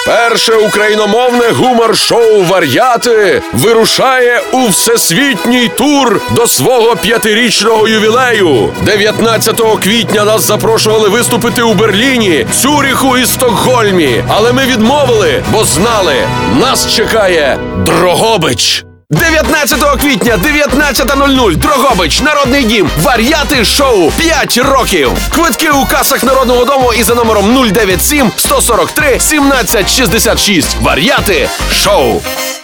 Перше україномовне гумор-шоу «Вар'яти» вирушає у всесвітній тур до свого 5-річного ювілею. 19 квітня нас запрошували виступити у Берліні, Цюриху і Стокгольмі. Але ми відмовили, бо знали, нас чекає Дрогобич. 19 квітня, 19:00, Дрогобич, Народний дім, «Вар'яти» шоу 5 років. Квитки у касах Народного дому і за номером 097 143 1766. «Вар'яти» шоу.